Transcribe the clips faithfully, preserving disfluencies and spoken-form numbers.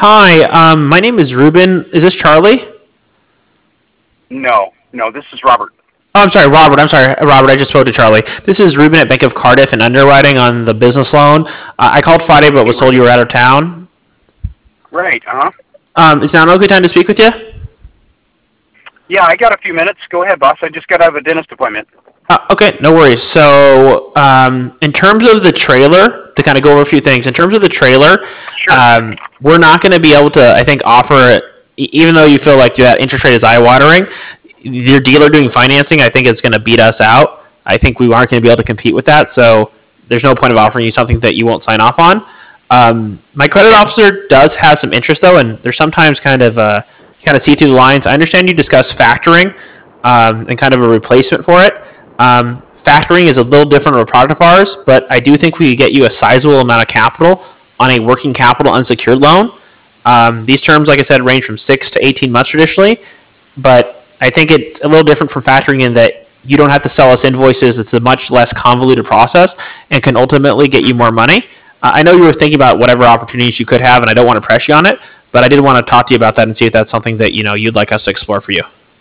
Hi, um, my name is Ruben. Is this Charlie? No, no, this is Robert. Oh, I'm sorry, Robert. I'm sorry, Robert. I just spoke to Charlie. This is Ruben at Bank of Cardiff and underwriting on the business loan. Uh, I called Friday, but Hey, was told you Ruben. were out of town. Right, uh-huh. Um, is now an okay time to speak with you? Yeah, I got a few minutes. Go ahead, boss. I just got out of a dentist appointment. Uh, okay, no worries. So, um, in terms of the trailer, to kind of go over a few things, in terms of the trailer, Sure. um, we're not going to be able to, I think, offer, e- even though you feel like that interest rate is eye watering, your dealer doing financing, I think, is going to beat us out. I think we aren't going to be able to compete with that. So, there's no point of offering you something that you won't sign off on. Um, my credit Okay. officer does have some interest, though, and there's sometimes kind of uh, kind of see through the lines. I understand you discussed factoring um, and kind of a replacement for it. Um, factoring is a little different of a product of ours, but I do think we could get you a sizable amount of capital on a working capital unsecured loan. Um, these terms, like I said, range from six to eighteen months traditionally, but I think it's a little different from factoring in that you don't have to sell us invoices. It's a much less convoluted process and can ultimately get you more money. Uh, I know you were thinking about whatever opportunities you could have, and I don't want to press you on it, but I did want to talk to you about that and see if that's something that you know you'd like us to explore for you.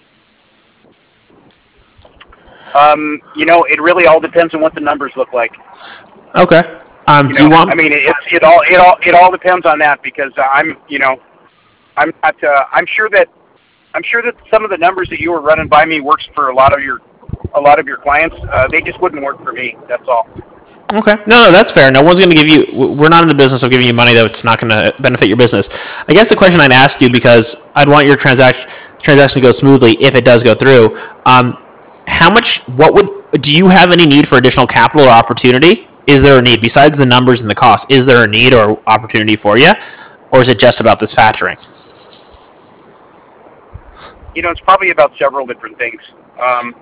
Um, you know, it really all depends on what the numbers look like. Okay. Um, You do you know, I want? mean, it, it's it all it all it all depends on that because I'm, you know, I'm not. Uh, I'm sure that I'm sure that some of the numbers that you were running by me works for a lot of your a lot of your clients. Uh, they just wouldn't work for me. That's all. Okay. No, no, that's fair. No one's going to give you. We're not in the business of giving you money that's not going to benefit your business. I guess the question I'd ask you because I'd want your transaction transaction to go smoothly if it does go through. Um, how much? What would? Do you have any need for additional capital or opportunity? Is there a need besides the numbers and the cost? Is there a need or opportunity for you, or is it just about this factoring? You know, it's probably about several different things. Um,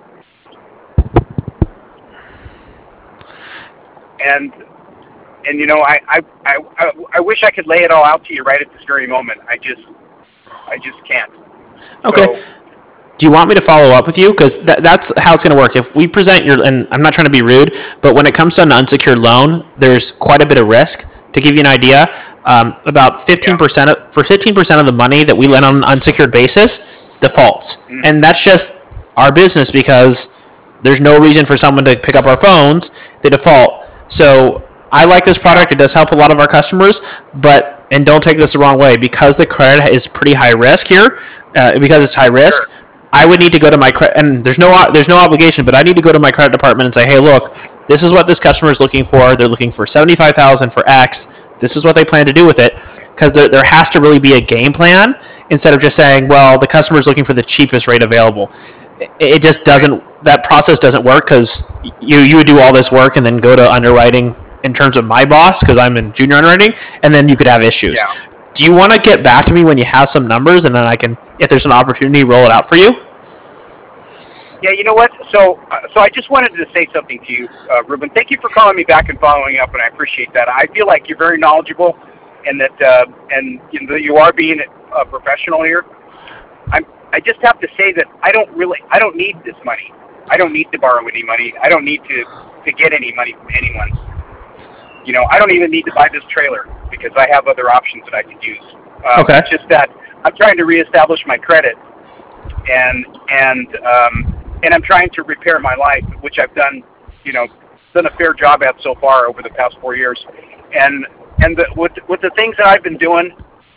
and and you know, I, I I I wish I could lay it all out to you right at this very moment. I just I just can't. Okay. So Do you want me to follow up with you? Because th- that's how it's going to work. If we present your, and I'm not trying to be rude, but when it comes to an unsecured loan, there's quite a bit of risk. To give you an idea, um, about yeah. fifteen percent of, for fifteen percent of the money that we lend on an unsecured basis defaults. Mm. And that's just our business because there's no reason for someone to pick up our phones. They default. So I like this Yeah. product. It does help a lot of our customers, but, and don't take this the wrong way, because the credit is pretty high risk here, uh, because it's high risk, Sure. I would need to go to my credit, and there's no there's no obligation, but I need to go to my credit department and say, hey, look, this is what this customer is looking for. They're looking for seventy five thousand for X. This is what they plan to do with it, because there there has to really be a game plan instead of just saying, well, the customer is looking for the cheapest rate available. It, it just Right. doesn't. That process doesn't work because you you would do all this work and then go to underwriting in terms of my boss because I'm in junior underwriting, and then you could have issues. Yeah. Do you want to get back to me when you have some numbers, and then I can, if there's an opportunity, roll it out for you? Yeah. You know what? So uh, so I just wanted to say something to you, uh, Ruben. Thank you for calling me back and following up, and I appreciate that. I feel like you're very knowledgeable, and that uh, and you know, you are being a professional here. I'm. I just have to say that I don't really. I don't need this money. I don't need to borrow any money. I don't need to to get any money from anyone. You know, I don't even need to buy this trailer because I have other options that I could use. Um, Okay. it's just that I'm trying to reestablish my credit, and and um, and I'm trying to repair my life, which I've done, you know, done a fair job at so far over the past four years. And and the, with with the things that I've been doing,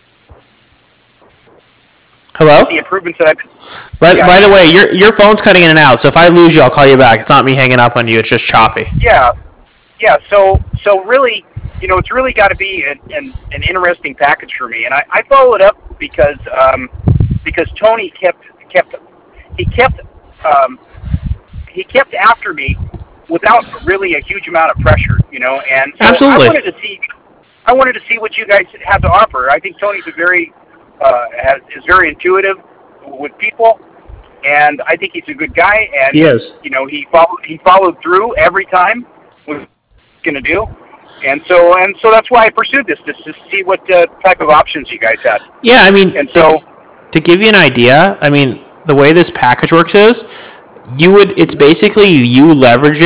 Hello? the improvements that I've been, By, yeah, by the way, your your phone's cutting in and out, so if I lose you, I'll call you back. It's not me hanging up on you. It's just choppy. yeah, yeah. So so really, you know, it's really got to be an, an an interesting package for me. And I, I followed up because um, because Tony kept kept he kept um, he kept after me without really a huge amount of pressure, you know. And so I Absolutely. wanted to see I wanted to see what you guys had to offer. I think Tony's a very uh, has, is very intuitive with people, and I think he's a good guy. And He is. you know, he followed he followed through every time what he was going to do. And so and so that's why I pursued this, just to see what uh, type of options you guys had. Yeah, I mean, And to, so to give you an idea, I mean, the way this package works is you would, it's basically you leveraging,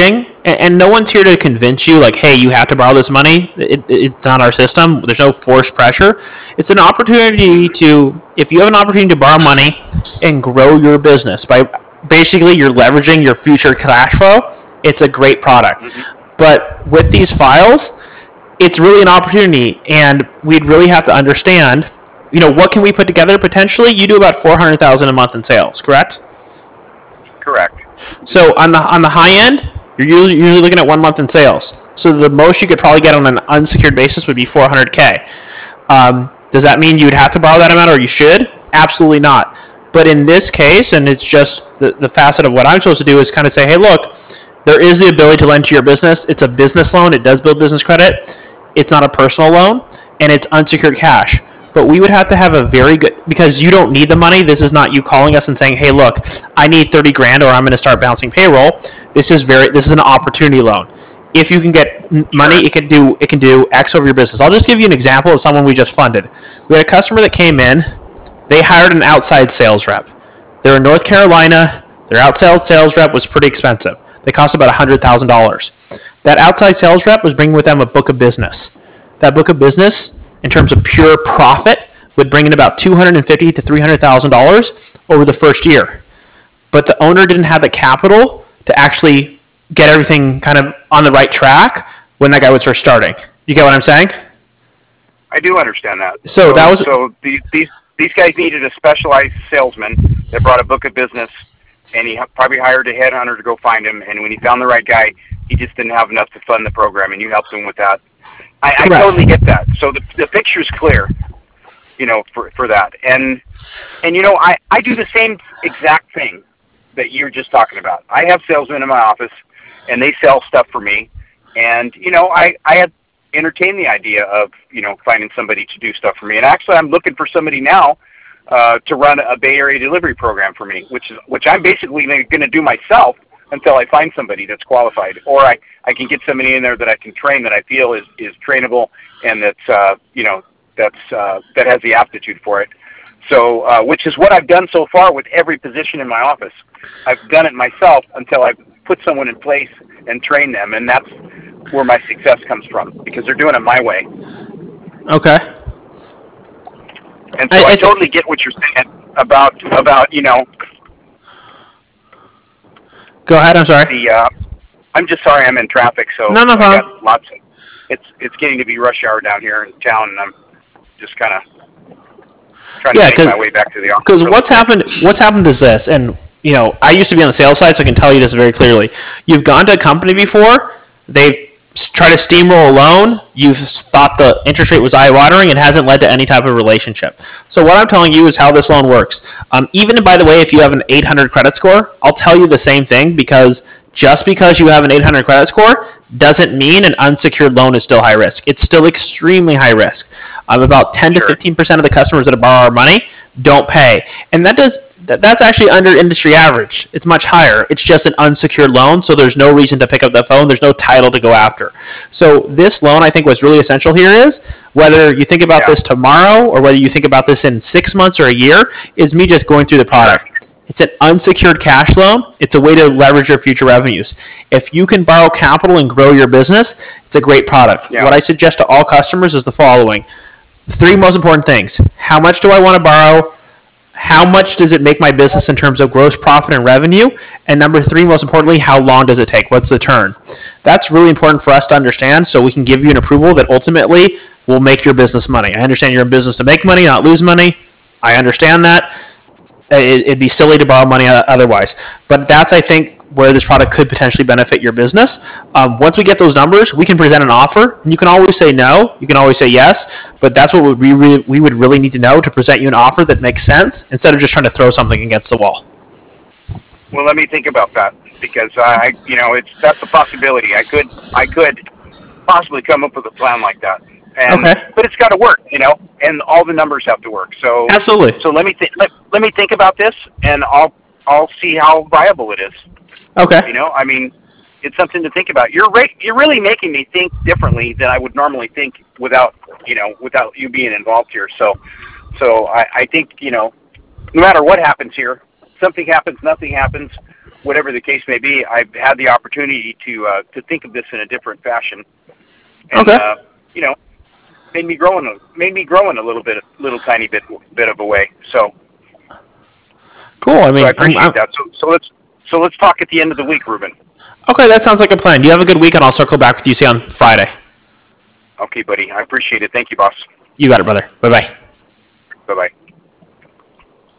and, and no one's here to convince you, like, hey, you have to borrow this money. It, it's not our system. There's no forced pressure. It's an opportunity to, if you have an opportunity to borrow money and grow your business by basically you're leveraging your future cash flow, it's a great product. Mm-hmm. But with these files, it's really an opportunity, and we'd really have to understand, you know, what can we put together potentially? You do about four hundred thousand dollars a month in sales, correct? Correct. So on the on the high end, you're usually, usually looking at one month in sales. So the most you could probably get on an unsecured basis would be four hundred K. Um, does that mean you would have to borrow that amount, or you should? Absolutely not. But in this case, and it's just the, the facet of what I'm supposed to do is kind of say, hey, look, there is the ability to lend to your business. It's a business loan. It does build business credit. It's not a personal loan, and it's unsecured cash. But we would have to have a very good, because you don't need the money. This is not you calling us and saying, hey, look, I need thirty grand or I'm going to start bouncing payroll. This is very, this is an opportunity loan. If you can get money, it can do, it can do X over your business. I'll just give you an example of someone we just funded. We had a customer that came in. They hired an outside sales rep. They're in North Carolina. Their outside sales rep was pretty expensive. They cost about one hundred thousand dollars. That outside sales rep was bringing with them a book of business. That book of business, in terms of pure profit, would bring in about two hundred fifty thousand to three hundred thousand dollars over the first year. But the owner didn't have the capital to actually get everything kind of on the right track when that guy was first starting. You get what I'm saying? I do understand that. So, so that was so these these these guys needed a specialized salesman that brought a book of business, and he probably hired a headhunter to go find him. And when he found the right guy, he just didn't have enough to fund the program, and you helped him with that. I, I totally get that. So the the picture's clear, you know, for for that. And and you know, I I do the same exact thing that you're just talking about. I have salesmen in my office, and they sell stuff for me. And you know, I I had entertained the idea of you know finding somebody to do stuff for me. And actually, I'm looking for somebody now uh, to run a Bay Area delivery program for me, which is which I'm basically going to do myself until I find somebody that's qualified, or I, I can get somebody in there that I can train that I feel is, is trainable and that's uh, you know that's uh, that has the aptitude for it. So, uh, which is what I've done so far with every position in my office. I've done it myself until I've put someone in place and train them, and that's where my success comes from because they're doing it my way. Okay. And so I, I, I totally get what you're saying about about you know. Go ahead. I'm sorry. The uh, I'm just sorry I'm in traffic, so no, no problem. I got lots of, it's it's getting to be rush hour down here in town, and I'm just kind of trying yeah, to make my way back to the office. Because what's happened? What's happened is this, and you know, I used to be on the sales side, so I can tell you this very clearly. You've gone to a company before, they've tried to steamroll a loan, you've thought the interest rate was eye-watering, it hasn't led to any type of relationship. So what I'm telling you is how this loan works. Um, even, by the way, if you have an eight hundred credit score, I'll tell you the same thing, because just because you have an eight hundred credit score doesn't mean an unsecured loan is still high risk. It's still extremely high risk. Um, about ten to fifteen percent of the customers that borrow our money don't pay. And that does that's actually under industry average. It's much higher. It's just an unsecured loan, so there's no reason to pick up the phone. There's no title to go after. So this loan, I think, what's really essential here is, whether you think about yeah. this tomorrow or whether you think about this in six months or a year, is me just going through the product. It's an unsecured cash loan. It's a way to leverage your future revenues. If you can borrow capital and grow your business, it's a great product. Yeah. What I suggest to all customers is the following. The three most important things. How much do I want to borrow? How much does it make my business in terms of gross profit and revenue? And number three, most importantly, how long does it take? What's the turn? That's really important for us to understand, so we can give you an approval that ultimately will make your business money. I understand you're in business to make money, not lose money. I understand that. It'd be silly to borrow money otherwise. But that's, I think, where this product could potentially benefit your business. Um, once we get those numbers, we can present an offer. And you can always say no. You can always say yes. But that's what we re- we would really need to know to present you an offer that makes sense instead of just trying to throw something against the wall. Well, let me think about that, because I, you know, it's that's a possibility. I could I could possibly come up with a plan like that. And, okay. But it's got to work, you know, and all the numbers have to work. So absolutely. So let me th- let, let me think about this, and I'll I'll see how viable it is. Okay. You know, I mean, it's something to think about. You're right. You're really making me think differently than I would normally think without, you know, without you being involved here. So, so I, I think, you know, no matter what happens here, something happens, nothing happens. whatever the case may be, I've had the opportunity to uh, to think of this in a different fashion. And, Okay. Uh, you know, made me grow in a made me grow in a little bit, little tiny bit bit of a way. So Cool. I mean, so I appreciate I'm, I'm, that. So so let's so let's talk at the end of the week, Ruben. okay, that sounds like a plan. You have a good week, and I'll circle back with you, say, on Friday. Okay, buddy. I appreciate it. Thank you, boss. You got it, brother. Bye-bye. Bye bye.